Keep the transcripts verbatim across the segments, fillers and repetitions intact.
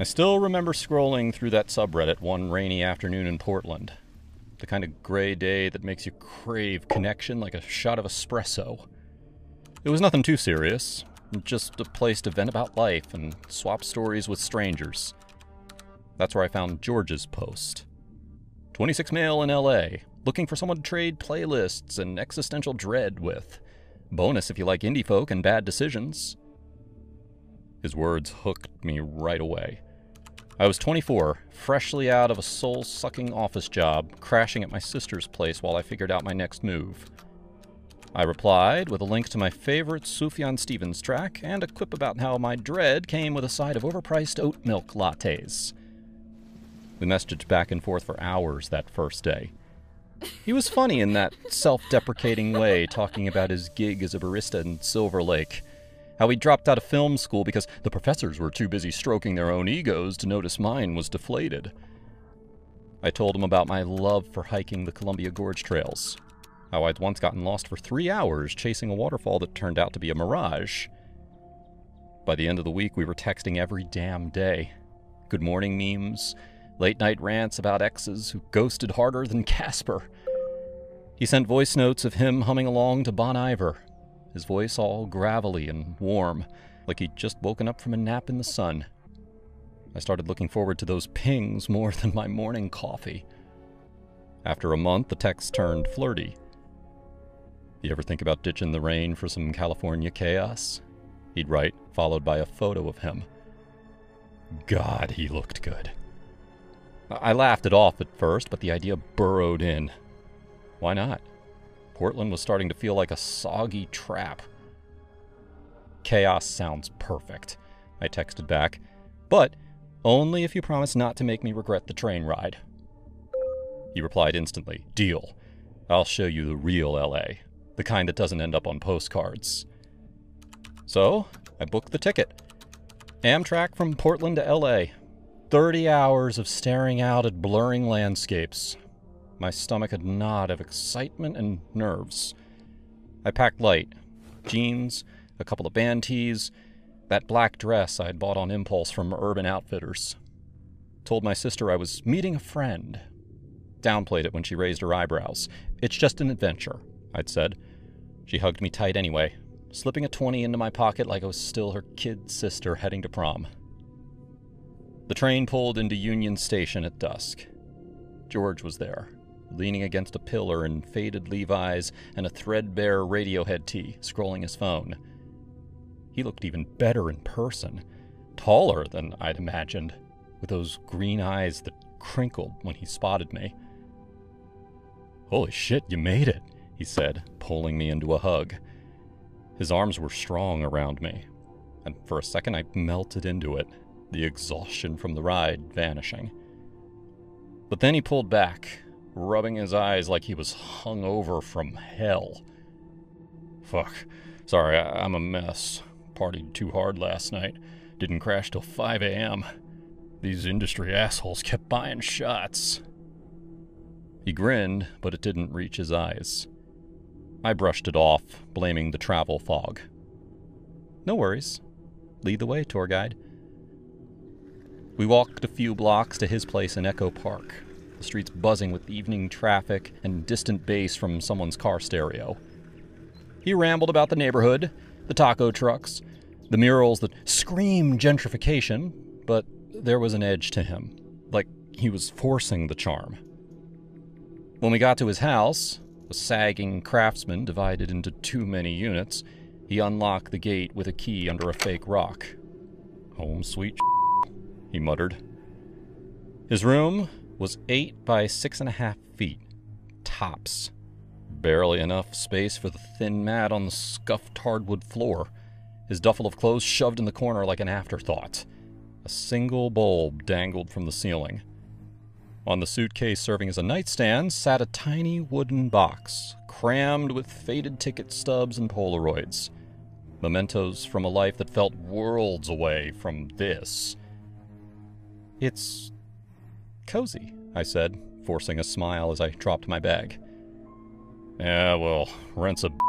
I still remember scrolling through that subreddit one rainy afternoon in Portland. The kind of gray day that makes you crave connection like a shot of espresso. It was nothing too serious, just a place to vent about life and swap stories with strangers. That's where I found George's post. twenty-six male in L A, looking for someone to trade playlists and existential dread with. Bonus if you like indie folk and bad decisions. His words hooked me right away. I was twenty-four, freshly out of a soul-sucking office job, crashing at my sister's place while I figured out my next move. I replied with a link to my favorite Sufjan Stevens track and a quip about how my dread came with a side of overpriced oat milk lattes. We messaged back and forth for hours that first day. He was funny in that self-deprecating way, talking about his gig as a barista in Silver Lake. How he dropped out of film school because the professors were too busy stroking their own egos to notice mine was deflated. I told him about my love for hiking the Columbia Gorge trails. How I'd once gotten lost for three hours chasing a waterfall that turned out to be a mirage. By the end of the week, we were texting every damn day. Good morning memes, late-night rants about exes who ghosted harder than Casper. He sent voice notes of him humming along to Bon Iver, his voice all gravelly and warm, like he'd just woken up from a nap in the sun. I started looking forward to those pings more than my morning coffee. After a month, the text turned flirty. You ever think about ditching the rain for some California chaos? He'd write, followed by a photo of him. God, he looked good. I laughed it off at first, but the idea burrowed in. Why not? Portland was starting to feel like a soggy trap. Chaos sounds perfect, I texted back, but only if you promise not to make me regret the train ride. He replied instantly, deal. I'll show you the real L A, the kind that doesn't end up on postcards. So, I booked the ticket. Amtrak from Portland to L A. Thirty hours of staring out at blurring landscapes. My stomach a knot of excitement and nerves. I packed light. Jeans, a couple of band tees, that black dress I'd bought on impulse from Urban Outfitters. Told my sister I was meeting a friend. Downplayed it when she raised her eyebrows. It's just an adventure, I'd said. She hugged me tight anyway, slipping a twenty into my pocket like I was still her kid sister heading to prom. The train pulled into Union Station at dusk. George was there, leaning against a pillar in faded Levi's and a threadbare Radiohead tee, scrolling his phone. He looked even better in person, taller than I'd imagined, with those green eyes that crinkled when he spotted me. Holy shit, you made it, he said, pulling me into a hug. His arms were strong around me, and for a second I melted into it, the exhaustion from the ride vanishing. But then he pulled back, rubbing his eyes like he was hungover from hell. Fuck. Sorry, I- I'm a mess. Partied too hard last night. Didn't crash till five a.m. These industry assholes kept buying shots. He grinned, but it didn't reach his eyes. I brushed it off, blaming the travel fog. No worries. Lead the way, tour guide. We walked a few blocks to his place in Echo Park, the streets buzzing with evening traffic and distant bass from someone's car stereo. He rambled about the neighborhood, the taco trucks, the murals that scream gentrification, but there was an edge to him, like he was forcing the charm. When we got to his house, a sagging craftsman divided into too many units, he unlocked the gate with a key under a fake rock. Home sweet he muttered. His room was eight by six and a half feet, tops. Barely enough space for the thin mat on the scuffed hardwood floor, his duffel of clothes shoved in the corner like an afterthought. A single bulb dangled from the ceiling. On the suitcase serving as a nightstand sat a tiny wooden box, crammed with faded ticket stubs and Polaroids. Mementos from a life that felt worlds away from this. It's cozy, I said, forcing a smile as I dropped my bag. Yeah, well, rent's a b****.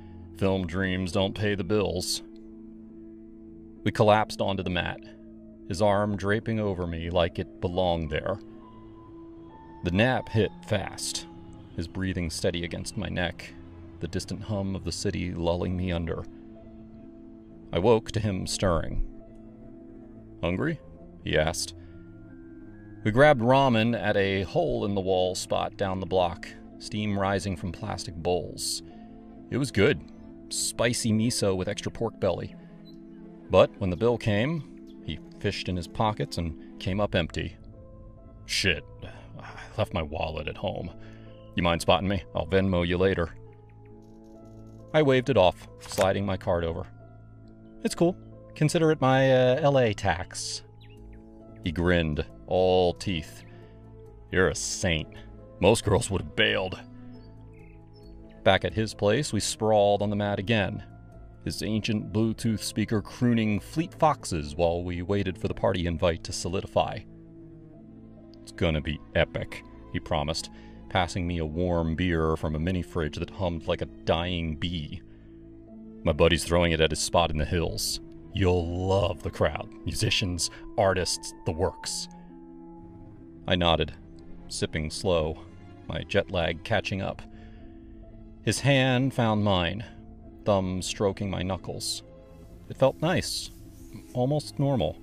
Film dreams don't pay the bills. We collapsed onto the mat. his arm draping over me like it belonged there. The nap hit fast, his breathing steady against my neck, the distant hum of the city lulling me under. I woke to him stirring. "Hungry?" he asked. We grabbed ramen at a hole-in-the-wall spot down the block, steam rising from plastic bowls. It was good. Spicy miso with extra pork belly. But when the bill came, he fished in his pockets and came up empty. "Shit, I left my wallet at home. You mind spotting me? I'll Venmo you later." I waved it off, sliding my card over. "It's cool. Consider it my uh, L A tax." He grinned, all teeth. "You're a saint. Most girls would have bailed." Back at his place, we sprawled on the mat again, his ancient Bluetooth speaker crooning Fleet Foxes while we waited for the party invite to solidify. "It's gonna be epic," he promised, passing me a warm beer from a mini-fridge that hummed like a dying bee. "My buddy's throwing it at his spot in the hills. You'll love the crowd. Musicians, artists, the works." I nodded, sipping slow, my jet lag catching up. His hand found mine, thumb stroking my knuckles. It felt nice, almost normal.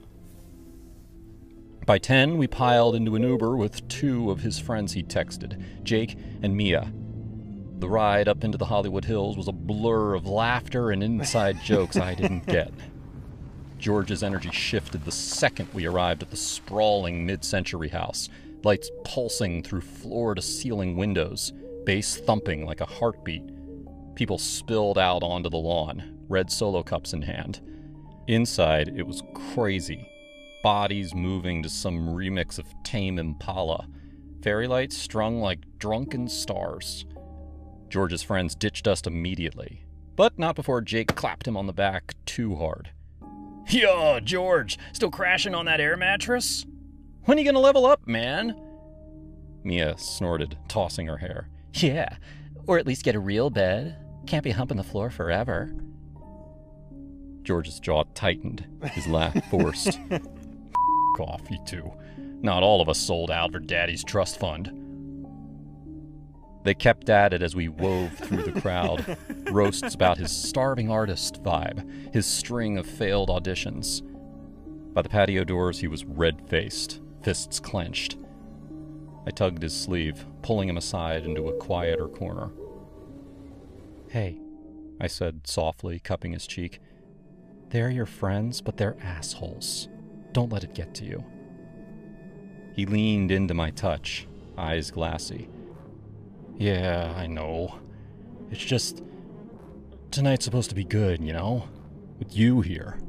By ten, we piled into an Uber with two of his friends he'd texted, Jake and Mia. The ride up into the Hollywood Hills was a blur of laughter and inside jokes I didn't get. George's energy shifted the second we arrived at the sprawling mid-century house, lights pulsing through floor-to-ceiling windows, bass thumping like a heartbeat. People spilled out onto the lawn, red Solo cups in hand. Inside, it was crazy. Bodies moving to some remix of Tame Impala. Fairy lights strung like drunken stars. George's friends ditched us immediately, but not before Jake clapped him on the back too hard. "Yo, George, still crashing on that air mattress? When are you gonna level up, man?" Mia snorted, tossing her hair. "Yeah, or at least get a real bed. Can't be humping the floor forever." George's jaw tightened, his laugh forced. "F*** off, you two. Not all of us sold out for Daddy's trust fund." They kept at it as we wove through the crowd, roasts about his starving artist vibe, his string of failed auditions. By the patio doors, he was red-faced, fists clenched. I tugged his sleeve, pulling him aside into a quieter corner. "Hey," I said softly, cupping his cheek. "They're your friends, but they're assholes. Don't let it get to you." He leaned into my touch, eyes glassy. "Yeah, I know. It's just... tonight's supposed to be good, you know? With you here."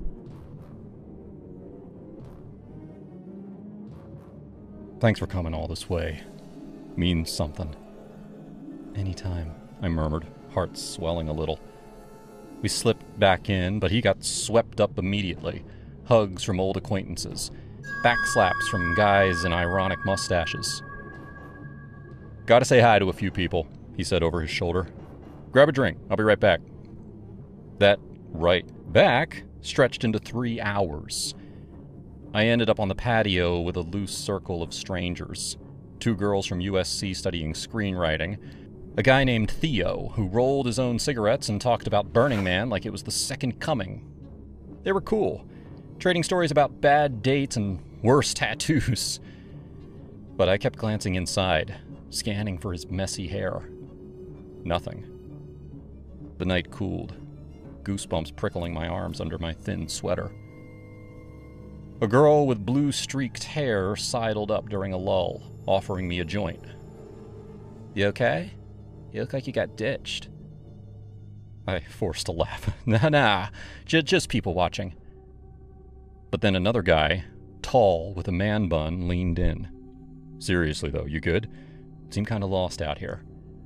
"Thanks for coming all this way. Means something." "Anytime," I murmured, heart swelling a little. We slipped back in, but he got swept up immediately. Hugs from old acquaintances. Backslaps from guys in ironic mustaches. "Gotta say hi to a few people," he said over his shoulder. "Grab a drink. I'll be right back." That right back stretched into three hours. I ended up on the patio with a loose circle of strangers. Two girls from U S C studying screenwriting. A guy named Theo, who rolled his own cigarettes and talked about Burning Man like it was the second coming. They were cool, trading stories about bad dates and worse tattoos. But I kept glancing inside, scanning for his messy hair. Nothing. The night cooled, goosebumps prickling my arms under my thin sweater. A girl with blue-streaked hair sidled up during a lull, offering me a joint. "You okay? You look like you got ditched." I forced a laugh. "Nah, nah, j- just people watching." But then another guy, tall with a man bun, leaned in. "Seriously though, you good? Seem kinda lost out here."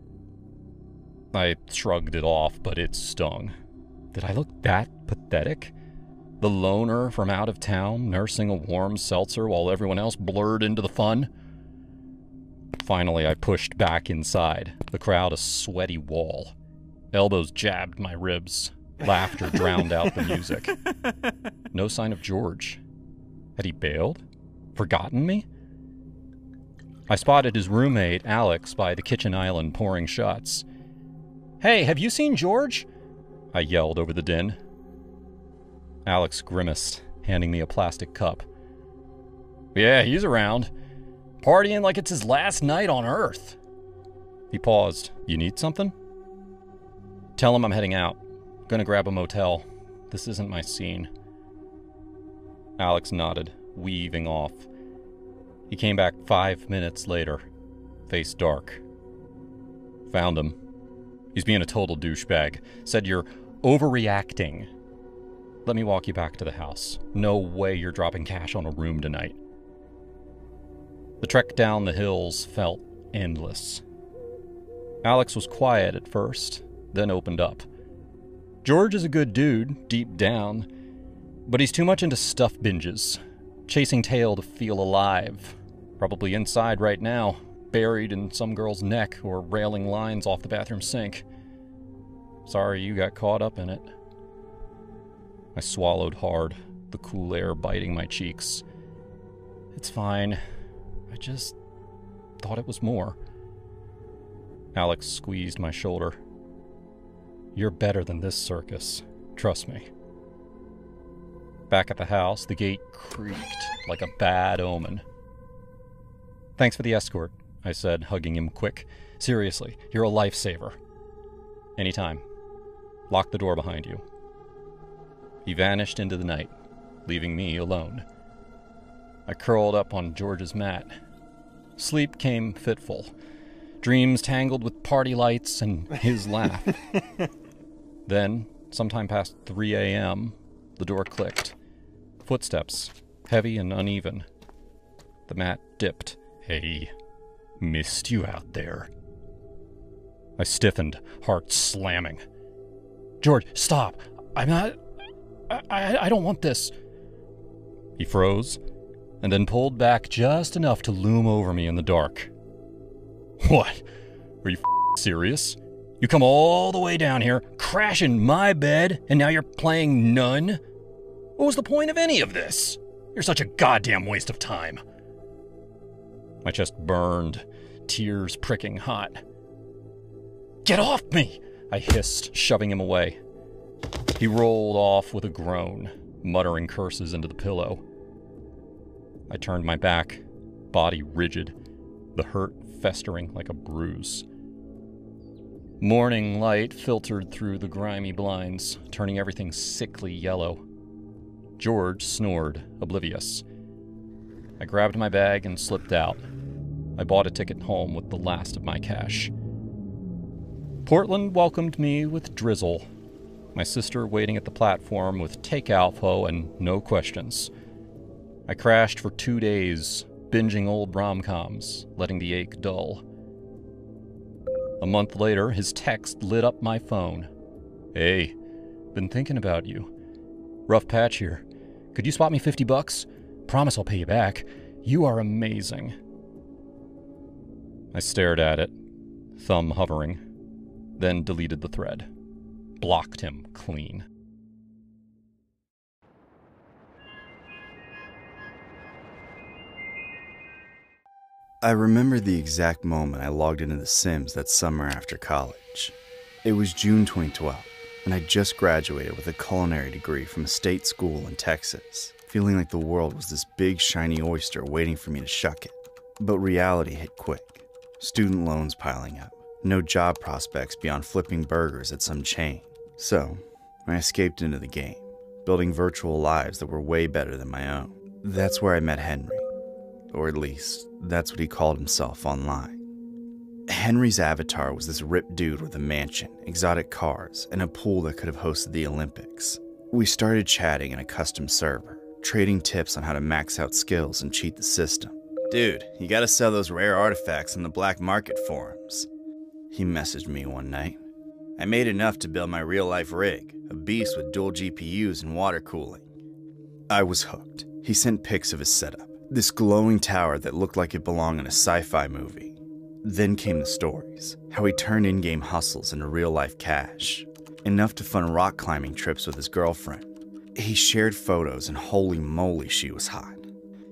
I shrugged it off, but it stung. Did I look that pathetic? The loner from out of town, nursing a warm seltzer while everyone else blurred into the fun? Finally, I pushed back inside, the crowd a sweaty wall. Elbows jabbed my ribs. Laughter drowned out the music. No sign of George. Had he bailed? Forgotten me? I spotted his roommate, Alex, by the kitchen island pouring shots. "Hey, have you seen George?" I yelled over the din. Alex grimaced, handing me a plastic cup. "Yeah, he's around. Partying like it's his last night on Earth." He paused. "You need something?" "Tell him I'm heading out. Gonna grab a motel. This isn't my scene." Alex nodded, weaving off. He came back five minutes later, face dark. "Found him. He's being a total douchebag. Said you're overreacting. Let me walk you back to the house. No way you're dropping cash on a room tonight." The trek down the hills felt endless. Alex was quiet at first, then opened up. George is a good dude, deep down, but he's too much into stuff binges, chasing tail to feel alive, probably inside right now, buried in some girl's neck or railing lines off the bathroom sink. Sorry you got caught up in it. I swallowed hard, the cool air biting my cheeks. It's fine. I just thought it was more. Alex squeezed my shoulder. You're better than this circus. Trust me. Back at the house, the gate creaked like a bad omen. Thanks for the escort, I said, hugging him quick. Seriously, you're a lifesaver. Anytime. Lock the door behind you. He vanished into the night, leaving me alone. I curled up on George's mat. Sleep came fitful. Dreams tangled with party lights and his laugh. Then, sometime past three a.m., the door clicked. Footsteps, heavy and uneven. The mat dipped. Hey, missed you out there. I stiffened, heart slamming. George, stop. I'm not... I, I, I don't want this. He froze, and then pulled back just enough to loom over me in the dark. What? Are you f***ing serious? You come all the way down here, crash in my bed, and now you're playing nun? What was the point of any of this? You're such a goddamn waste of time. My chest burned, tears pricking hot. Get off me! I hissed, shoving him away. He rolled off with a groan, muttering curses into the pillow. I turned my back, body rigid, the hurt festering like a bruise. Morning light filtered through the grimy blinds, turning everything sickly yellow. George snored, oblivious. I grabbed my bag and slipped out. I bought a ticket home with the last of my cash. Portland welcomed me with drizzle. My sister waiting at the platform with takeout pho and no questions. I crashed for two days, binging old rom-coms, letting the ache dull. A month later, his text lit up my phone. Hey, been thinking about you. Rough patch here. Could you spot me fifty bucks? Promise I'll pay you back. You are amazing. I stared at it, thumb hovering, then deleted the thread. Blocked him clean. I remember the exact moment I logged into The Sims that summer after college. It was June twenty twelve, and I just graduated with a culinary degree from a state school in Texas, feeling like the world was this big shiny oyster waiting for me to shuck it. But reality hit quick. Student loans piling up, no job prospects beyond flipping burgers at some chain. So, I escaped into the game, building virtual lives that were way better than my own. That's where I met Henry. Or at least, that's what he called himself online. Henry's avatar was this ripped dude with a mansion, exotic cars, and a pool that could have hosted the Olympics. We started chatting in a custom server, trading tips on how to max out skills and cheat the system. Dude, you gotta sell those rare artifacts on the black market forums. He messaged me one night. I made enough to build my real-life rig, a beast with dual G P Us and water cooling. I was hooked. He sent pics of his setup. This glowing tower that looked like it belonged in a sci-fi movie. Then came the stories, how he turned in-game hustles into real-life cash, enough to fund rock climbing trips with his girlfriend. He shared photos and holy moly she was hot.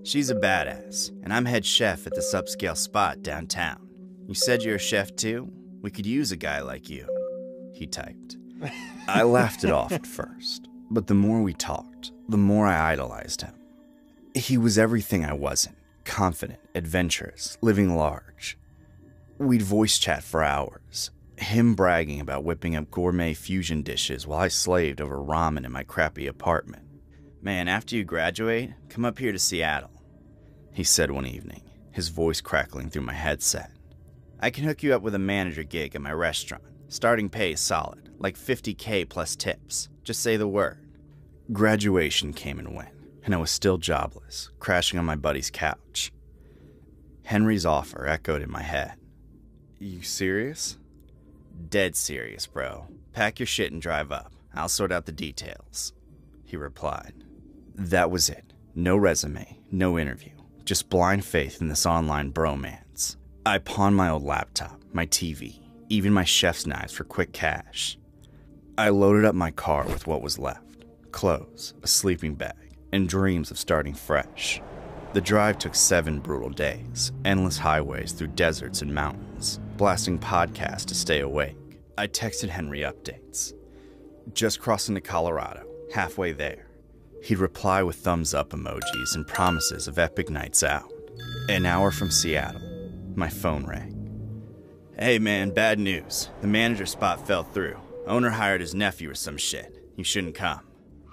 She's a badass, and I'm head chef at this upscale spot downtown. You said you're a chef too? We could use a guy like you, he typed. I laughed it off at first, but the more we talked, the more I idolized him. He was everything I wasn't. Confident, adventurous, living large. We'd voice chat for hours, him bragging about whipping up gourmet fusion dishes while I slaved over ramen in my crappy apartment. Man, after you graduate, come up here to Seattle, he said one evening, his voice crackling through my headset. I can hook you up with a manager gig at my restaurant. Starting pay is solid, like fifty K plus tips. Just say the word. Graduation came and went, and I was still jobless, crashing on my buddy's couch. Henry's offer echoed in my head. You serious? Dead serious, bro. Pack your shit and drive up. I'll sort out the details, he replied. That was it. No resume, no interview. Just blind faith in this online bromance. I pawned my old laptop, my T V, even my chef's knives for quick cash. I loaded up my car with what was left. Clothes, a sleeping bag, and dreams of starting fresh. The drive took seven brutal days, endless highways through deserts and mountains, blasting podcasts to stay awake. I texted Henry updates. Just crossing to Colorado, halfway there. He'd reply with thumbs up emojis and promises of epic nights out. An hour from Seattle, my phone rang. Hey man, bad news. The manager spot fell through. Owner hired his nephew or some shit. You shouldn't come.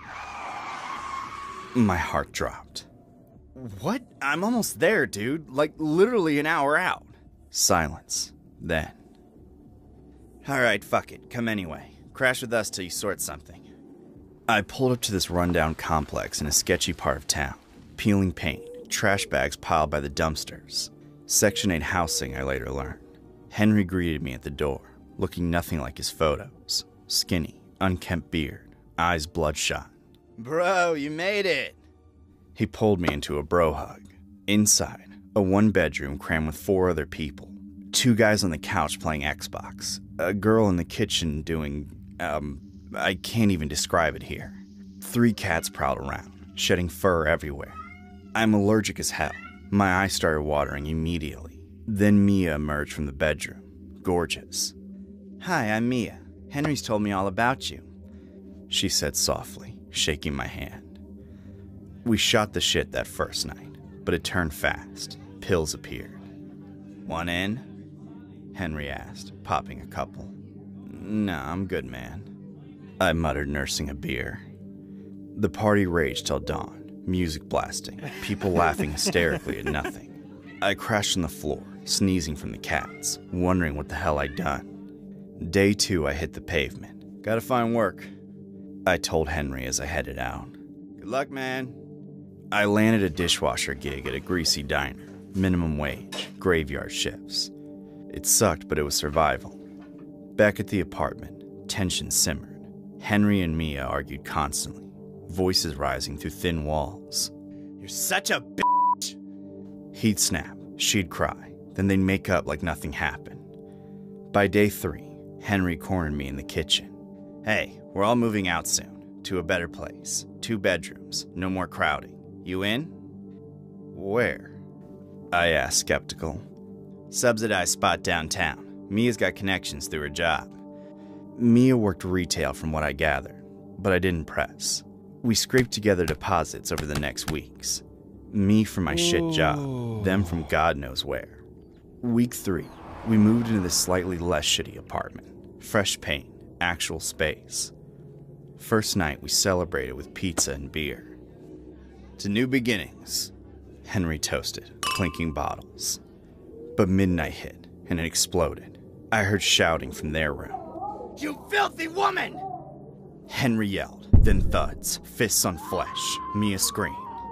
My heart dropped. What? I'm almost there, dude. Like, literally an hour out. Silence. Then. Alright, fuck it. Come anyway. Crash with us till you sort something. I pulled up to this rundown complex in a sketchy part of town. Peeling paint, trash bags piled by the dumpsters. Section eight housing, I later learned. Henry greeted me at the door, looking nothing like his photos. Skinny, unkempt beard, eyes bloodshot. Bro, you made it! He pulled me into a bro hug. Inside, a one-bedroom crammed with four other people. Two guys on the couch playing Xbox. A girl in the kitchen doing, um, I can't even describe it here. Three cats prowled around, shedding fur everywhere. I'm allergic as hell. My eyes started watering immediately. Then Mia emerged from the bedroom, gorgeous. Hi, I'm Mia. Henry's told me all about you, she said softly, shaking my hand. We shot the shit that first night, but it turned fast. Pills appeared. Want in? Henry asked, popping a couple. Nah, I'm good, man, I muttered, nursing a beer. The party raged till dawn, music blasting, people laughing hysterically at nothing. I crashed on the floor, sneezing from the cats, wondering what the hell I'd done. Day two, I hit the pavement. Gotta find work, I told Henry as I headed out. Good luck, man. I landed a dishwasher gig at a greasy diner, minimum wage, graveyard shifts. It sucked, but it was survival. Back at the apartment, tension simmered. Henry and Mia argued constantly, voices rising through thin walls. You're such a bitch! He'd snap, she'd cry, then they'd make up like nothing happened. By day three, Henry cornered me in the kitchen. Hey, we're all moving out soon, to a better place. Two bedrooms, no more crowding. You in? Where? I asked, skeptical. Subsidized spot downtown. Mia's got connections through her job. Mia worked retail from what I gathered, but I didn't press. We scraped together deposits over the next weeks. Me from my shit job, them from God knows where. Week three, we moved into this slightly less shitty apartment. Fresh paint, actual space. First night, we celebrated with pizza and beer. To new beginnings, Henry toasted, clinking bottles. But midnight hit, and it exploded. I heard shouting from their room. You filthy woman! Henry yelled, then thuds, fists on flesh. Mia screamed.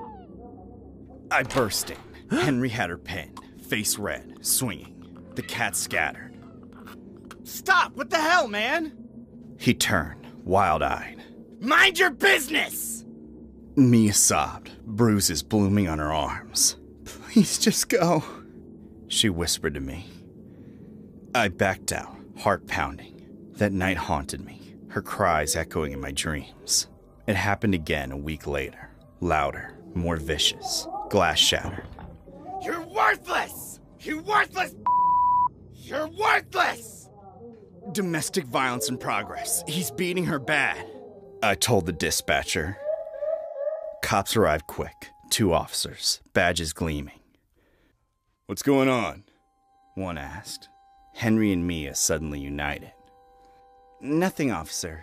I burst in. Henry had her pinned, face red, swinging. The cat scattered. Stop! What the hell, man? He turned, wild-eyed. Mind your business! Mia sobbed, bruises blooming on her arms. Please just go, she whispered to me. I backed out, heart pounding. That night haunted me, her cries echoing in my dreams. It happened again a week later, louder, more vicious. Glass shattered. You're worthless! You worthless! You're worthless! Domestic violence in progress. He's beating her bad, I told the dispatcher. Cops arrived quick. Two officers, badges gleaming. What's going on? One asked. Henry and Mia suddenly united. Nothing, officer.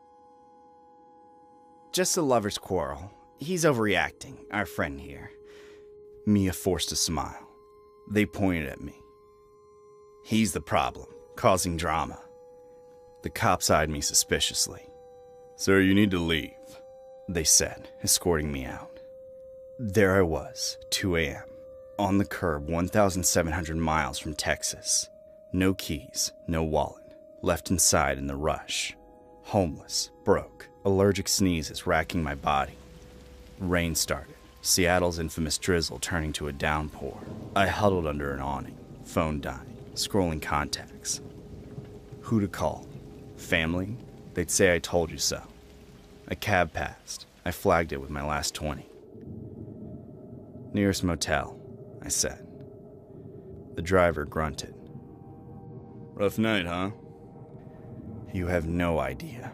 Just a lover's quarrel. He's overreacting, our friend here. Mia forced a smile. They pointed at me. He's the problem, causing drama. The cops eyed me suspiciously. Sir, you need to leave, they said, escorting me out. There I was, two a.m., on the curb one thousand seven hundred miles from Texas. No keys, no wallet, left inside in the rush. Homeless, broke, allergic sneezes racking my body. Rain started, Seattle's infamous drizzle turning to a downpour. I huddled under an awning, phone dying, scrolling contacts. Who to call? Family? They'd say I told you so. A cab passed. I flagged it with my last twenty. Nearest motel, I said. The driver grunted. Rough night, huh? You have no idea.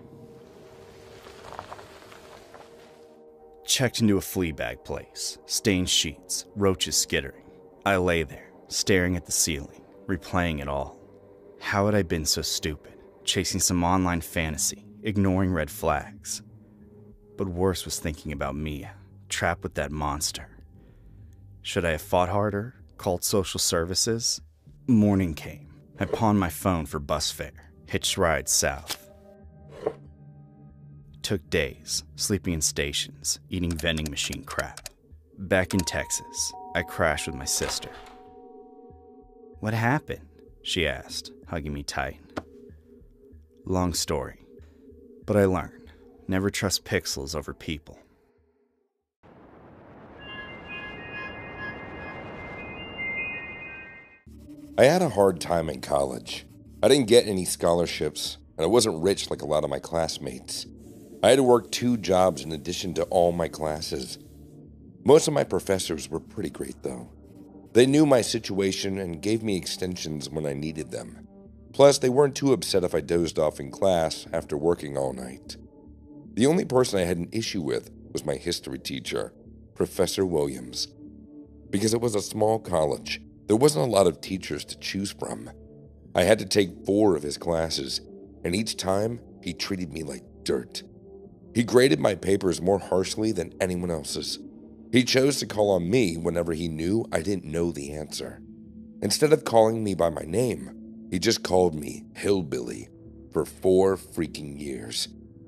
Checked into a flea bag place, stained sheets, roaches skittering. I lay there, staring at the ceiling, replaying it all. How had I been so stupid, chasing some online fantasy, ignoring red flags? But worse was thinking about Mia, trapped with that monster. Should I have fought harder, called social services? Morning came. I pawned my phone for bus fare, hitched rides south. Took days, sleeping in stations, eating vending machine crap. Back in Texas, I crashed with my sister. What happened? She asked, hugging me tight. Long story, but I learned, never trust pixels over people. I had a hard time in college. I didn't get any scholarships, and I wasn't rich like a lot of my classmates. I had to work two jobs in addition to all my classes. Most of my professors were pretty great, though. They knew my situation and gave me extensions when I needed them. Plus, they weren't too upset if I dozed off in class after working all night. The only person I had an issue with was my history teacher, Professor Williams. Because it was a small college, there wasn't a lot of teachers to choose from. I had to take four of his classes, and each time he treated me like dirt. He graded my papers more harshly than anyone else's. He chose to call on me whenever he knew I didn't know the answer. Instead of calling me by my name, he just called me Hillbilly for four freaking years.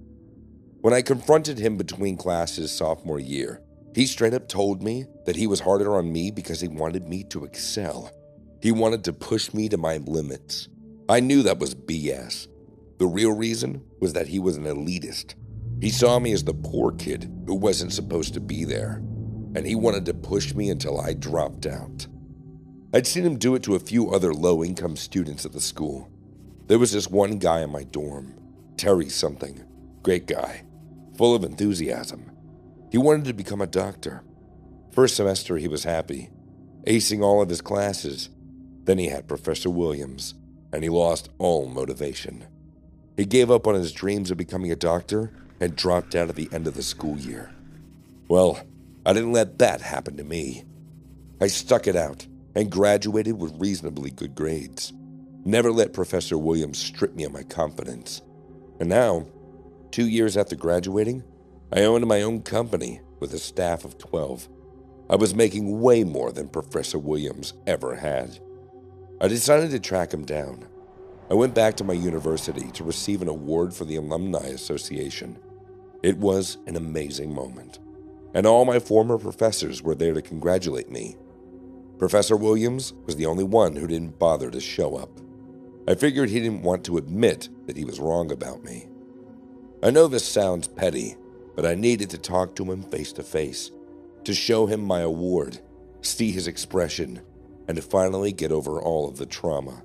When I confronted him between classes sophomore year, he straight up told me that he was harder on me because he wanted me to excel. He wanted to push me to my limits. I knew that was B S. The real reason was that he was an elitist. He saw me as the poor kid who wasn't supposed to be there, and he wanted to push me until I dropped out. I'd seen him do it to a few other low-income students at the school. There was this one guy in my dorm, Terry something, great guy, full of enthusiasm. He wanted to become a doctor. First semester he was happy, acing all of his classes. Then he had Professor Williams, and he lost all motivation. He gave up on his dreams of becoming a doctor and dropped out at the end of the school year. Well, I didn't let that happen to me. I stuck it out and graduated with reasonably good grades. Never let Professor Williams strip me of my confidence. And now, two years after graduating, I owned my own company with a staff of twelve. I was making way more than Professor Williams ever had. I decided to track him down. I went back to my university to receive an award for the Alumni Association. It was an amazing moment, and all my former professors were there to congratulate me. Professor Williams was the only one who didn't bother to show up. I figured he didn't want to admit that he was wrong about me. I know this sounds petty, but I needed to talk to him face to face, to show him my award, see his expression, and to finally get over all of the trauma.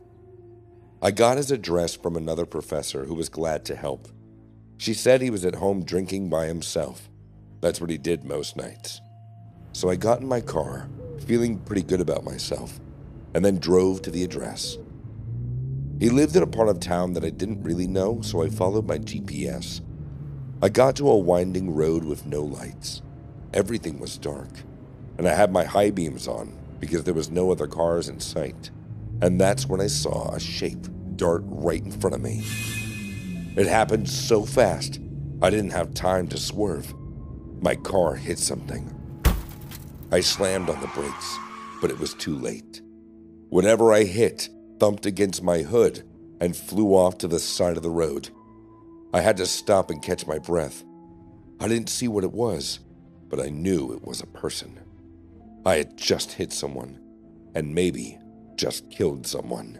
I got his address from another professor who was glad to help. She said he was at home drinking by himself. That's what he did most nights. So I got in my car, feeling pretty good about myself, and then drove to the address. He lived in a part of town that I didn't really know, so I followed my G P S. I got to a winding road with no lights. Everything was dark, and I had my high beams on because there was no other cars in sight. And that's when I saw a shape dart right in front of me. It happened so fast, I didn't have time to swerve. My car hit something. I slammed on the brakes, but it was too late. Whatever I hit thumped against my hood and flew off to the side of the road. I had to stop and catch my breath. I didn't see what it was, but I knew it was a person. I had just hit someone, and maybe just killed someone.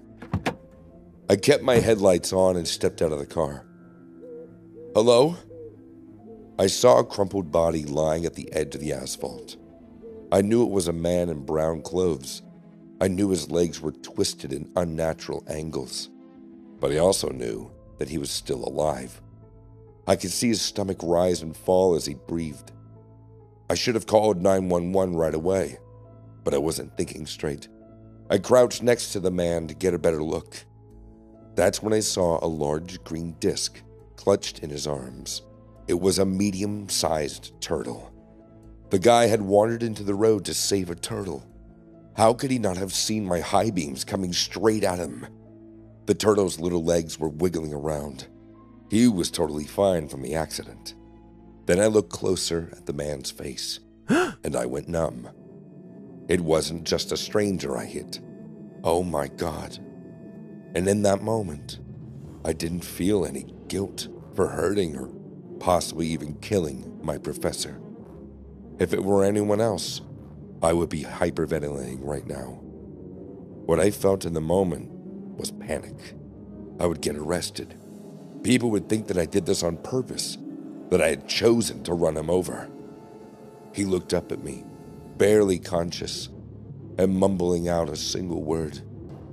I kept my headlights on and stepped out of the car. Hello? I saw a crumpled body lying at the edge of the asphalt. I knew it was a man in brown clothes. I knew his legs were twisted in unnatural angles, but I also knew that he was still alive. I could see his stomach rise and fall as he breathed. I should have called nine one one right away, but I wasn't thinking straight. I crouched next to the man to get a better look. That's when I saw a large green disc clutched in his arms. It was a medium-sized turtle. The guy had wandered into the road to save a turtle. How could he not have seen my high beams coming straight at him? The turtle's little legs were wiggling around. He was totally fine from the accident. Then I looked closer at the man's face, and I went numb. It wasn't just a stranger I hit. Oh my God. And in that moment, I didn't feel any guilt for hurting or possibly even killing my professor. If it were anyone else, I would be hyperventilating right now. What I felt in the moment was panic. I would get arrested. People would think that I did this on purpose, that I had chosen to run him over. He looked up at me, barely conscious, and mumbling out a single word.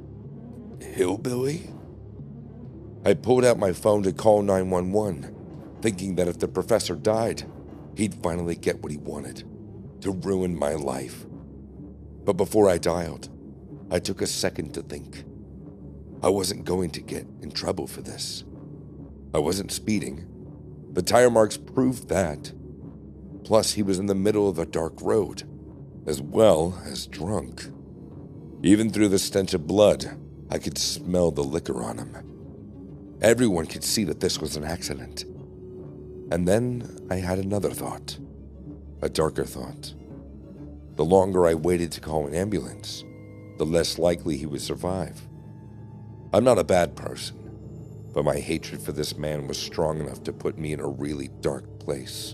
Hillbilly? I pulled out my phone to call nine one one, thinking that if the professor died, he'd finally get what he wanted, to ruin my life. But before I dialed, I took a second to think. I wasn't going to get in trouble for this. I wasn't speeding. The tire marks proved that. Plus, he was in the middle of a dark road, as well as drunk. Even through the stench of blood, I could smell the liquor on him. Everyone could see that this was an accident. And then I had another thought, a darker thought. The longer I waited to call an ambulance, the less likely he would survive. I'm not a bad person, but my hatred for this man was strong enough to put me in a really dark place.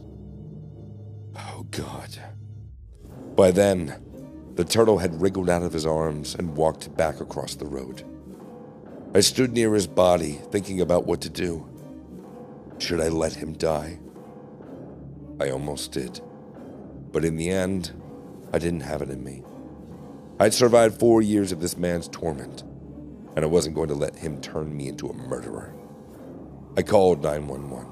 Oh God. By then, the turtle had wriggled out of his arms and walked back across the road. I stood near his body, thinking about what to do. Should I let him die? I almost did. But in the end, I didn't have it in me. I'd survived four years of this man's torment, and I wasn't going to let him turn me into a murderer. I called nine one one.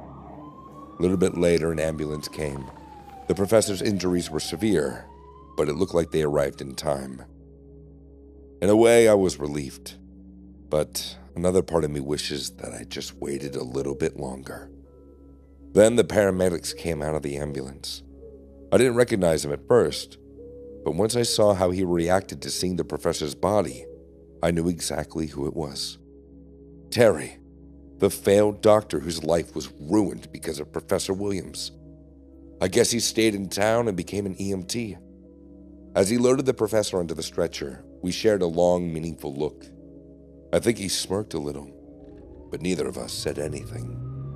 A little bit later, an ambulance came. The professor's injuries were severe, but it looked like they arrived in time. In a way, I was relieved, but another part of me wishes that I just waited a little bit longer. Then the paramedics came out of the ambulance. I didn't recognize him at first, but once I saw how he reacted to seeing the professor's body, I knew exactly who it was. Terry, the failed doctor whose life was ruined because of Professor Williams. I guess he stayed in town and became an E M T. As he loaded the professor onto the stretcher, we shared a long, meaningful look. I think he smirked a little, but neither of us said anything.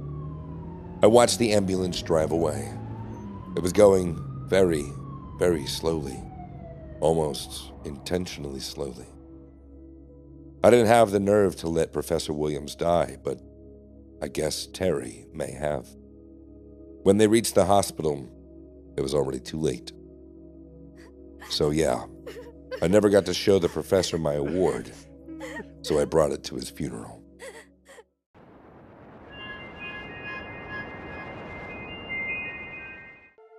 I watched the ambulance drive away. It was going very, very slowly, almost intentionally slowly. I didn't have the nerve to let Professor Williams die, but I guess Terry may have. When they reached the hospital, it was already too late. So yeah, I never got to show the professor my award, so I brought it to his funeral.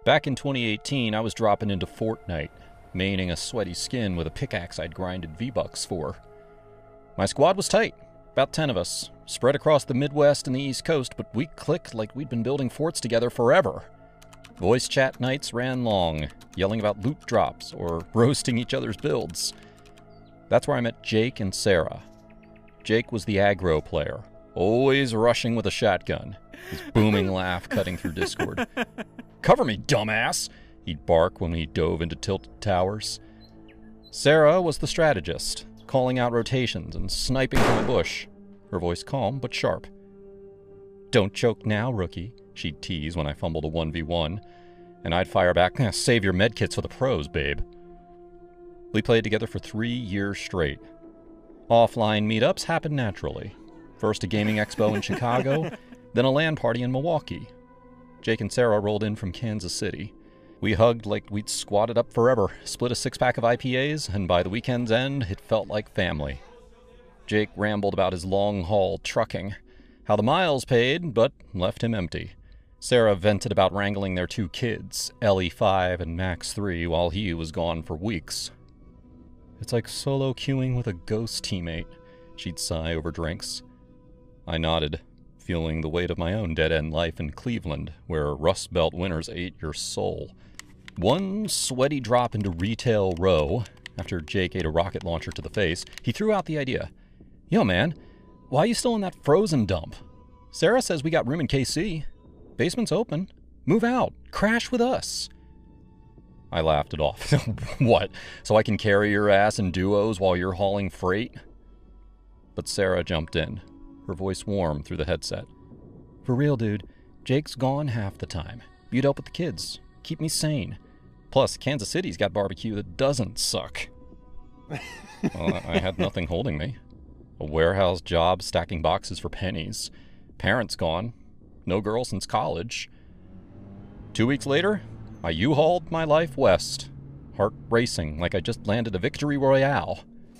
Back in twenty eighteen, I was dropping into Fortnite, maining a sweaty skin with a pickaxe I'd grinded V-Bucks for. My squad was tight, about ten of us, spread across the Midwest and the East Coast, but we clicked like we'd been building forts together forever. Voice chat nights ran long, yelling about loot drops or roasting each other's builds. That's where I met Jake and Sarah. Jake was the aggro player, always rushing with a shotgun, his booming laugh cutting through Discord. "Cover me, dumbass!" he'd bark when we dove into tilted towers. Sarah was the strategist, calling out rotations and sniping from a bush, her voice calm but sharp. "Don't choke now, rookie," she'd tease when I fumbled a one v one, and I'd fire back, "Save your medkits for the pros, babe." We played together for three years straight. Offline meetups happened naturally. First a gaming expo in Chicago, then a LAN party in Milwaukee. Jake and Sarah rolled in from Kansas City. We hugged like we'd squatted up forever, split a six-pack of I P As, and by the weekend's end, it felt like family. Jake rambled about his long-haul trucking, how the miles paid, but left him empty. Sarah vented about wrangling their two kids, Ellie five and Max three, while he was gone for weeks. "It's like solo queuing with a ghost teammate," she'd sigh over drinks. I nodded, feeling the weight of my own dead-end life in Cleveland, where Rust Belt winners ate your soul. One sweaty drop into Retail Row, after Jake ate a rocket launcher to the face, he threw out the idea. "Yo, man, why are you still in that frozen dump? Sarah says we got room in K C. Basement's open. Move out. Crash with us." I laughed it off. "What, so I can carry your ass in duos while you're hauling freight?" But Sarah jumped in, her voice warm through the headset. "For real, dude, Jake's gone half the time. Meet up with the kids. Keep me sane. Plus, Kansas City's got barbecue that doesn't suck." Well, I had nothing holding me. A warehouse job stacking boxes for pennies. Parents gone. No girl since college. Two weeks later, I U-hauled my life west. Heart racing like I just landed a victory royale.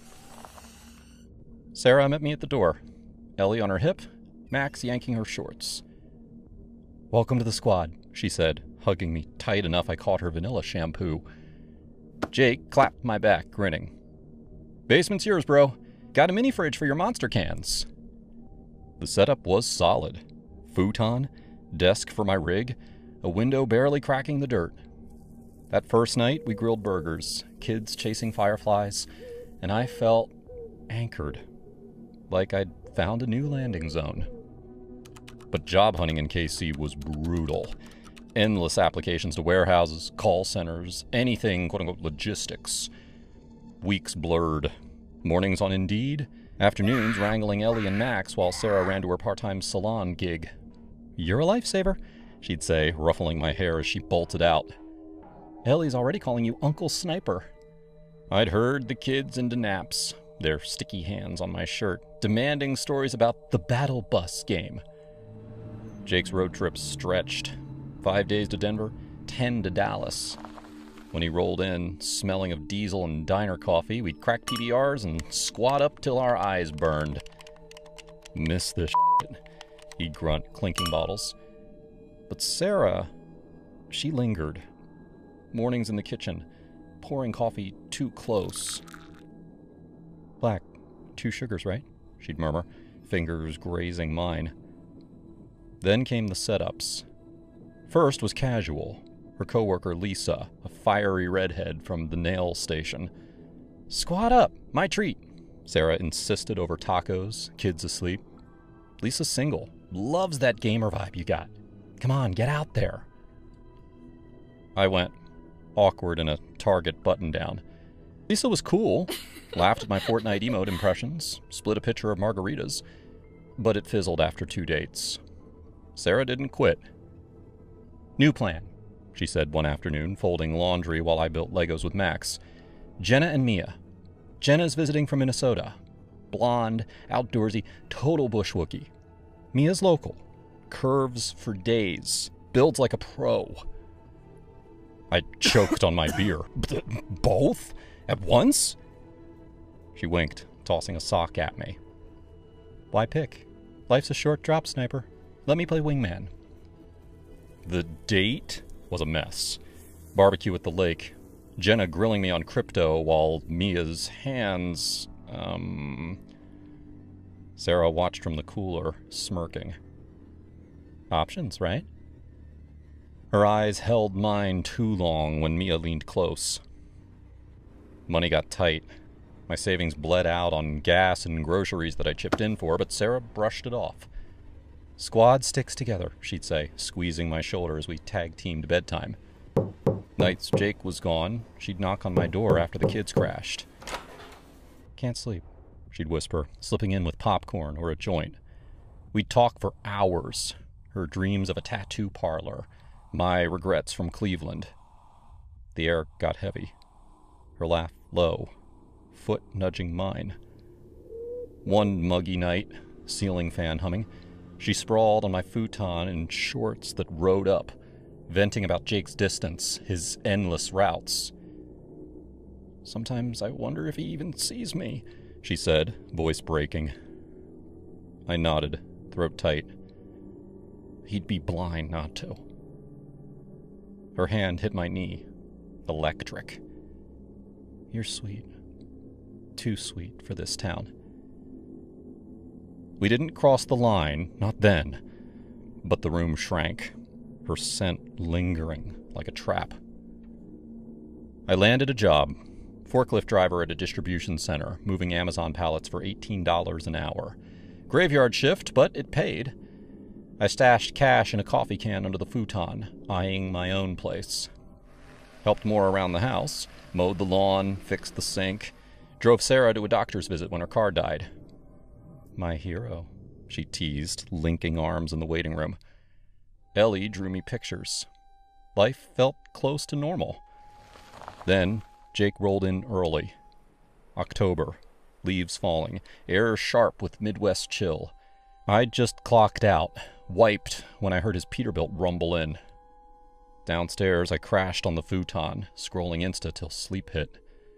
Sarah met me at the door. Ellie on her hip, Max yanking her shorts. "Welcome to the squad," she said, hugging me tight enough I caught her vanilla shampoo. Jake clapped my back, grinning. "Basement's yours, bro. Got a mini fridge for your monster cans." The setup was solid. Futon, desk for my rig, a window barely cracking the dirt. That first night, we grilled burgers, kids chasing fireflies, and I felt anchored, like I'd found a new landing zone. But job hunting in K C was brutal. Endless applications to warehouses, call centers, anything quote-unquote logistics. Weeks blurred. Mornings on Indeed, afternoons wrangling Ellie and Max while Sarah ran to her part-time salon gig. "You're a lifesaver," she'd say, ruffling my hair as she bolted out. "Ellie's already calling you Uncle Sniper." I'd herd the kids into naps, their sticky hands on my shirt, demanding stories about the Battle Bus game. Jake's road trips stretched. Five days to Denver, ten to Dallas. When he rolled in, smelling of diesel and diner coffee, we'd crack P B Rs and squat up till our eyes burned. "Miss this shit," he'd grunt, clinking bottles. But Sarah, she lingered. Mornings in the kitchen, pouring coffee too close. "Black, two sugars, right?" she'd murmur, fingers grazing mine. Then came the setups. First was casual. Her coworker Lisa, a fiery redhead from the nail station. "Squat up, my treat," Sarah insisted over tacos, kids asleep. Lisa's single, loves that gamer vibe you got. Come on, get out there. I went, awkward in a Target button-down. Lisa was cool, laughed at my Fortnite emote impressions, split a pitcher of margaritas, but it fizzled after two dates. Sarah didn't quit. "New plan," she said one afternoon, folding laundry while I built Legos with Max. "Jenna and Mia. Jenna's visiting from Minnesota. Blonde, outdoorsy, total bush Wookie. Mia's local. Curves for days. Builds like a pro." I choked on my beer. "Both? At once?" She winked, tossing a sock at me. "Why pick? Life's a short drop, Sniper. Let me play wingman." The date was a mess. Barbecue at the lake, Jenna grilling me on crypto while Mia's hands, um... Sarah watched from the cooler, smirking. Options, right? Her eyes held mine too long when Mia leaned close. Money got tight. My savings bled out on gas and groceries that I chipped in for, but Sarah brushed it off. Squad sticks together, she'd say, squeezing my shoulder as we tag-teamed bedtime. Nights Jake was gone, she'd knock on my door after the kids crashed. Can't sleep, she'd whisper, slipping in with popcorn or a joint. We'd talk for hours, her dreams of a tattoo parlor, my regrets from Cleveland. The air got heavy, her laugh low, foot nudging mine. One muggy night, ceiling fan humming, she sprawled on my futon in shorts that rode up, venting about Jake's distance, his endless routes. Sometimes I wonder if he even sees me, she said, voice breaking. I nodded, throat tight. He'd be blind not to. Her hand hit my knee. Electric. You're sweet. Too sweet for this town. We didn't cross the line, not then, but the room shrank, her scent lingering like a trap. I landed a job, forklift driver at a distribution center, moving Amazon pallets for eighteen dollars an hour. Graveyard shift, but it paid. I stashed cash in a coffee can under the futon, eyeing my own place. Helped more around the house, mowed the lawn, fixed the sink, drove Sarah to a doctor's visit when her car died. My hero, she teased, linking arms in the waiting room. Ellie drew me pictures. Life felt close to normal. Then Jake rolled in early. October, leaves falling, air sharp with Midwest chill. I'd just clocked out, wiped, when I heard his Peterbilt rumble in. Downstairs, I crashed on the futon, scrolling Insta till sleep hit.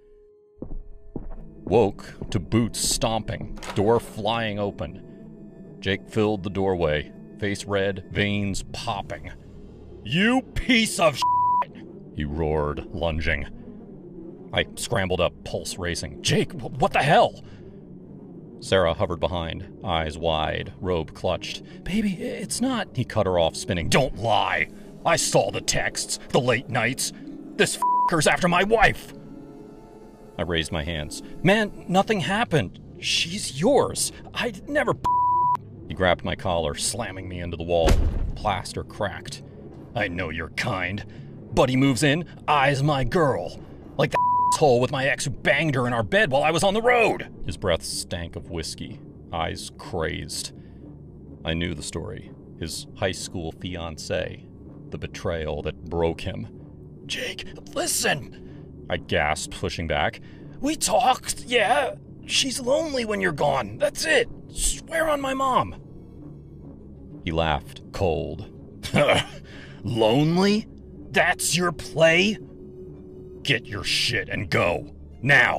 Woke to boots stomping, door flying open. Jake filled the doorway, face red, veins popping. "You piece of shit!" he roared, lunging. I scrambled up, pulse racing. "Jake, what the hell?" Sarah hovered behind, eyes wide, robe clutched. "Baby, it's not..." He cut her off, spinning. "Don't lie! I saw the texts, the late nights. This f***er's after my wife!" I raised my hands. "Man, nothing happened. She's yours. I'd never..." He grabbed my collar, slamming me into the wall. Plaster cracked. "I know you're kind. Buddy moves in, eyes my girl. Like the asshole with my ex who banged her in our bed while I was on the road." His breath stank of whiskey, eyes crazed. I knew the story. His high school fiancée. The betrayal that broke him. "Jake, listen!" I gasped, pushing back. "We talked, yeah. She's lonely when you're gone. That's it. Swear on my mom." He laughed, cold. "Lonely? That's your play? Get your shit and go. Now."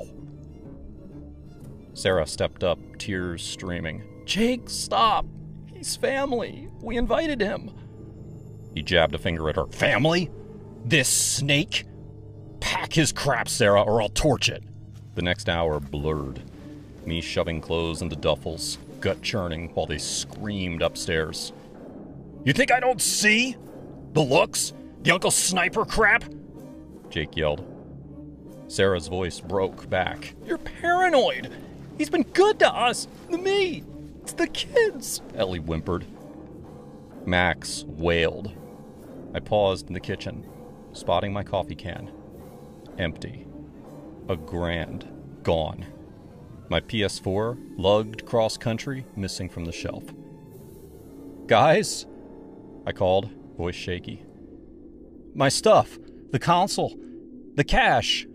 Sarah stepped up, tears streaming. "Jake, stop. He's family. We invited him." He jabbed a finger at her. "Family? This snake? Pack his crap, Sarah, or I'll torch it." The next hour blurred. Me shoving clothes into duffels, gut churning while they screamed upstairs. "You think I don't see? The looks? The Uncle Sniper crap?" Jake yelled. Sarah's voice broke back. "You're paranoid. He's been good to us. To me. It's the kids," Ellie whimpered. Max wailed. I paused in the kitchen, spotting my coffee can. Empty. A grand gone. My P S four, lugged cross-country, missing from the shelf. "Guys?" I called, voice shaky. "My stuff. The console. The cash."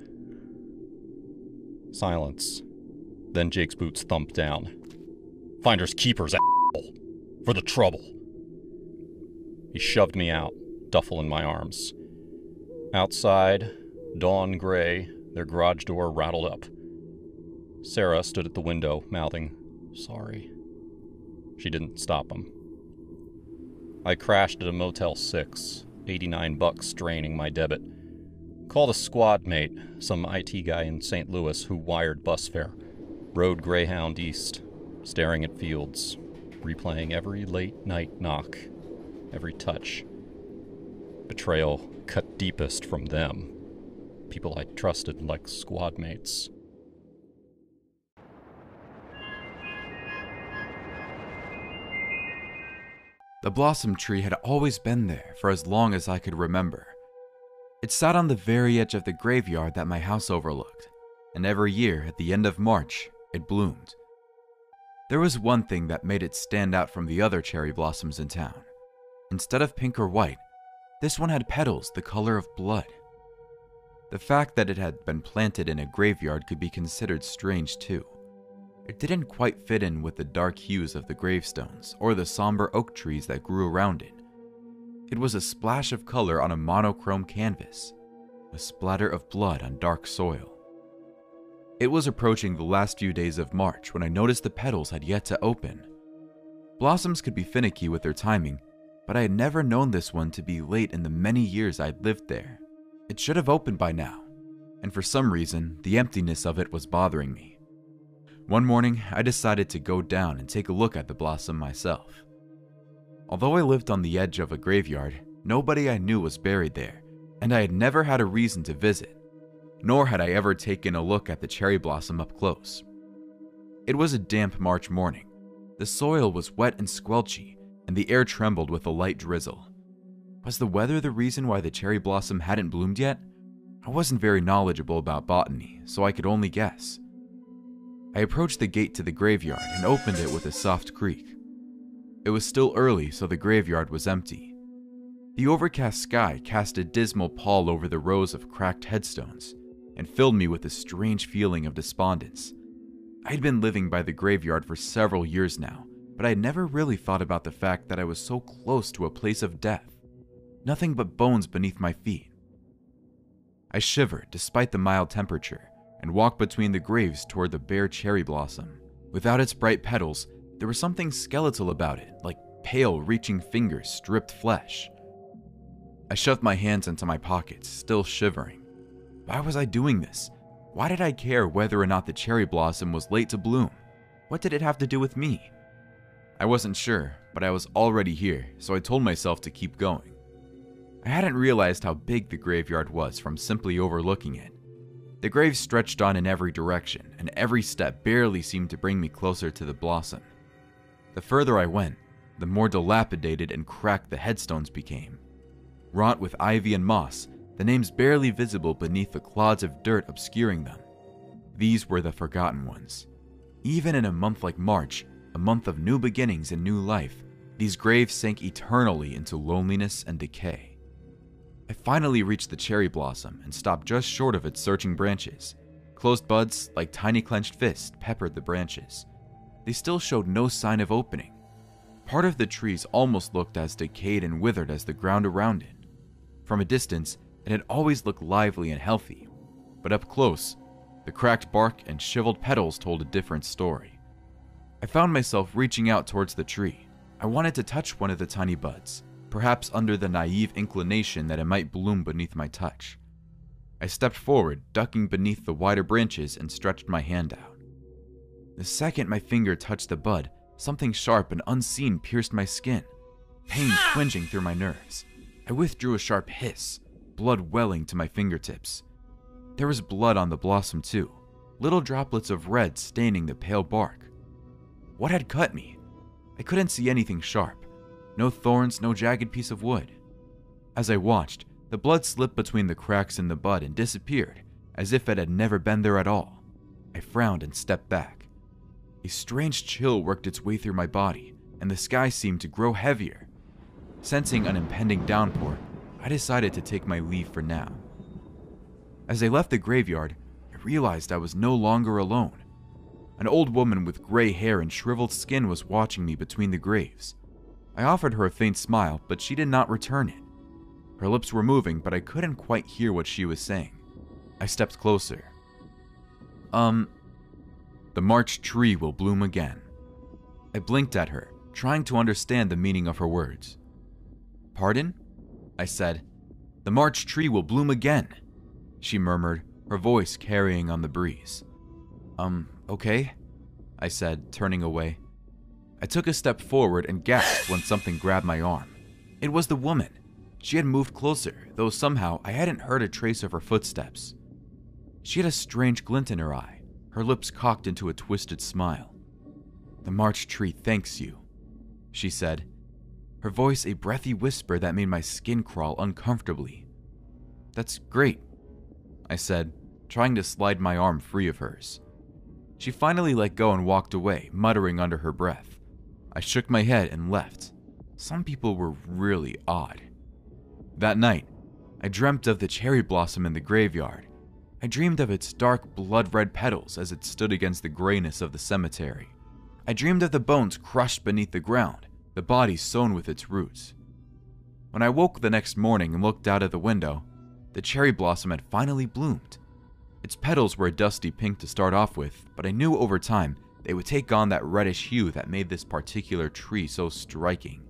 Silence. Then Jake's boots thumped down. "Finders keepers, a**hole. For the trouble." He shoved me out, duffel in my arms. Outside, dawn gray, their garage door rattled up. Sarah stood at the window, mouthing, "Sorry." She didn't stop him. I crashed at a Motel six, eighty-nine bucks draining my debit. Called a squad mate, some I T guy in Saint Louis who wired bus fare. Rode Greyhound east, staring at fields, replaying every late night knock, every touch. Betrayal cut deepest from them, people I trusted like squad mates. The blossom tree had always been there for as long as I could remember. It sat on the very edge of the graveyard that my house overlooked, and every year at the end of March, it bloomed. There was one thing that made it stand out from the other cherry blossoms in town. Instead of pink or white, this one had petals the color of blood. The fact that it had been planted in a graveyard could be considered strange too. It didn't quite fit in with the dark hues of the gravestones or the somber oak trees that grew around it. It was a splash of color on a monochrome canvas, a splatter of blood on dark soil. It was approaching the last few days of March when I noticed the petals had yet to open. Blossoms could be finicky with their timing, but I had never known this one to be late in the many years I'd lived there. It should have opened by now, and for some reason, the emptiness of it was bothering me. One morning, I decided to go down and take a look at the blossom myself. Although I lived on the edge of a graveyard, nobody I knew was buried there, and I had never had a reason to visit, nor had I ever taken a look at the cherry blossom up close. It was a damp March morning. The soil was wet and squelchy, and the air trembled with a light drizzle. Was the weather the reason why the cherry blossom hadn't bloomed yet? I wasn't very knowledgeable about botany, so I could only guess. I approached the gate to the graveyard and opened it with a soft creak. It was still early, so the graveyard was empty. The overcast sky cast a dismal pall over the rows of cracked headstones and filled me with a strange feeling of despondence. I had been living by the graveyard for several years now, but I had never really thought about the fact that I was so close to a place of death. Nothing but bones beneath my feet. I shivered despite the mild temperature and walked between the graves toward the bare cherry blossom. Without its bright petals, there was something skeletal about it, like pale, reaching fingers, stripped flesh. I shoved my hands into my pockets, still shivering. Why was I doing this? Why did I care whether or not the cherry blossom was late to bloom? What did it have to do with me? I wasn't sure, but I was already here, so I told myself to keep going. I hadn't realized how big the graveyard was from simply overlooking it. The graves stretched on in every direction, and every step barely seemed to bring me closer to the blossom. The further I went, the more dilapidated and cracked the headstones became. Wrought with ivy and moss, the names barely visible beneath the clods of dirt obscuring them. These were the forgotten ones. Even in a month like March, a month of new beginnings and new life, these graves sank eternally into loneliness and decay. I finally reached the cherry blossom and stopped just short of its searching branches. Closed buds, like tiny clenched fists, peppered the branches. They still showed no sign of opening. Part of the trees almost looked as decayed and withered as the ground around it. From a distance, it had always looked lively and healthy, but up close, the cracked bark and shriveled petals told a different story. I found myself reaching out towards the tree. I wanted to touch one of the tiny buds, perhaps under the naive inclination that it might bloom beneath my touch. I stepped forward, ducking beneath the wider branches, and stretched my hand out. The second my finger touched the bud, something sharp and unseen pierced my skin, pain twinging through my nerves. I withdrew a sharp hiss, blood welling to my fingertips. There was blood on the blossom too, little droplets of red staining the pale bark. What had cut me? I couldn't see anything sharp. No thorns, no jagged piece of wood. As I watched, the blood slipped between the cracks in the bud and disappeared, as if it had never been there at all. I frowned and stepped back. A strange chill worked its way through my body, and the sky seemed to grow heavier. Sensing an impending downpour, I decided to take my leave for now. As I left the graveyard, I realized I was no longer alone. An old woman with gray hair and shriveled skin was watching me between the graves. I offered her a faint smile, but she did not return it. Her lips were moving, but I couldn't quite hear what she was saying. I stepped closer. Um, the March tree will bloom again. I blinked at her, trying to understand the meaning of her words. Pardon? I said. "The March tree will bloom again," she murmured, her voice carrying on the breeze. Um, okay, I said, turning away. I took a step forward and gasped when something grabbed my arm. It was the woman. She had moved closer, though somehow I hadn't heard a trace of her footsteps. She had a strange glint in her eye, her lips cocked into a twisted smile. "The March tree thanks you," she said, her voice a breathy whisper that made my skin crawl uncomfortably. "That's great," I said, trying to slide my arm free of hers. She finally let go and walked away, muttering under her breath. I shook my head and left. Some people were really odd. That night, I dreamt of the cherry blossom in the graveyard. I dreamed of its dark blood-red petals as it stood against the grayness of the cemetery. I dreamed of the bones crushed beneath the ground, the body sown with its roots. When I woke the next morning and looked out of the window, the cherry blossom had finally bloomed. Its petals were a dusty pink to start off with, but I knew over time they would take on that reddish hue that made this particular tree so striking.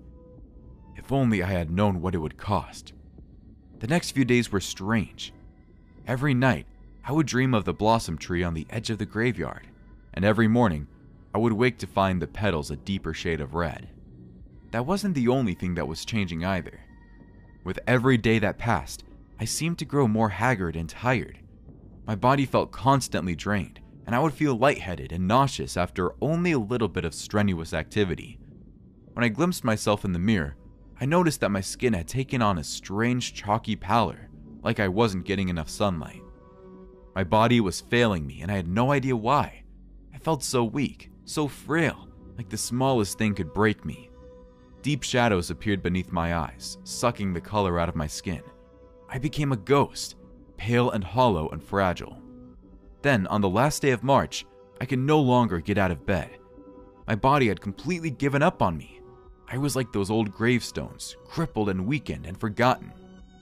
If only I had known what it would cost. The next few days were strange. Every night, I would dream of the blossom tree on the edge of the graveyard, and every morning, I would wake to find the petals a deeper shade of red. That wasn't the only thing that was changing either. With every day that passed, I seemed to grow more haggard and tired. My body felt constantly drained, and I would feel lightheaded and nauseous after only a little bit of strenuous activity. When I glimpsed myself in the mirror, I noticed that my skin had taken on a strange chalky pallor, like I wasn't getting enough sunlight. My body was failing me, and I had no idea why. I felt so weak, so frail, like the smallest thing could break me. Deep shadows appeared beneath my eyes, sucking the color out of my skin. I became a ghost, pale and hollow and fragile. Then, on the last day of March, I could no longer get out of bed. My body had completely given up on me. I was like those old gravestones, crippled and weakened and forgotten.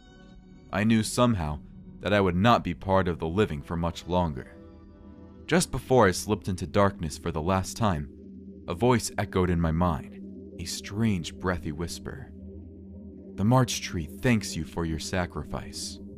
I knew somehow that I would not be part of the living for much longer. Just before I slipped into darkness for the last time, a voice echoed in my mind, a strange breathy whisper. "The March tree thanks you for your sacrifice."